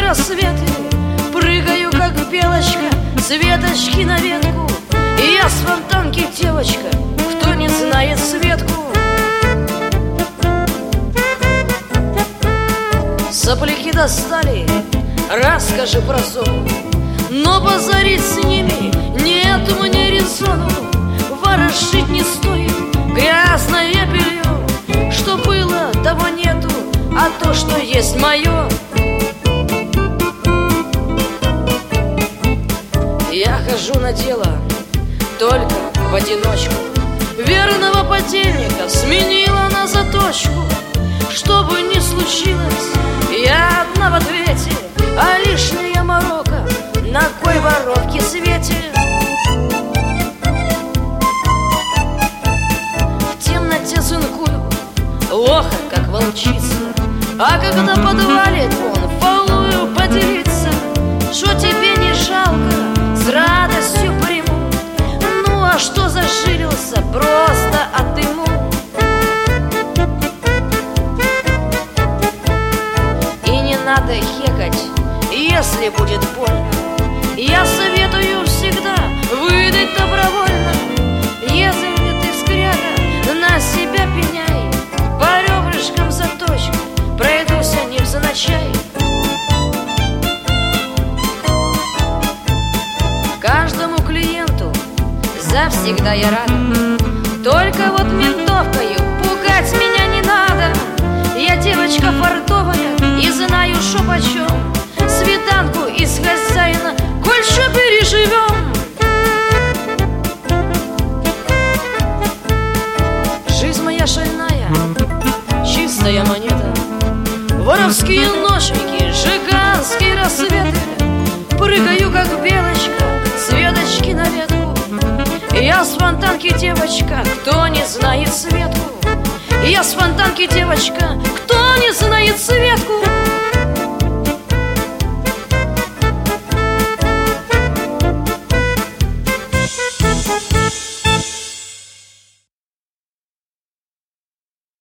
рассветы, прыгаю, как белочка, с веточки на ветку. И я с фонтанки девочка, кто не знает Светку. Сопляки достали, расскажи про зону, но позорить с ними нет мне резону. Ворошить не стоит грязное белье, что было, того нету, а то, что есть мое. Я хожу на дело только в одиночку, верного подельника сменила на заточку. Что бы ни случилось, я одна в ответе, а лишняя морока на кой воровке свете. В темноте цинкую лоха, как волчица, а когда подвалит он, фалую поделиться. Что тебе не жалко, с радостью приму. Ну а что заширился, просто отыму. И не надо хекать, если будет больно. Я советую всегда выдать добровольно. Если ты скряга, на себя пеняй, по ребрышкам заточка, пройдусь невзначай. Каждому клиенту завсегда я рада, только вот ментовкою пугать меня не надо. Я девочка фартовая и знаю, шо почем, свиданку из хозяина больше переживем. Жизнь моя шальная, чистая монета, воровские ночники, жиганские рассветы. Прыгаю, как белочка, с веточки на ветку. Я с фонтанки девочка, кто не знает Светку. Я с фонтанки девочка, кто не знает Светку.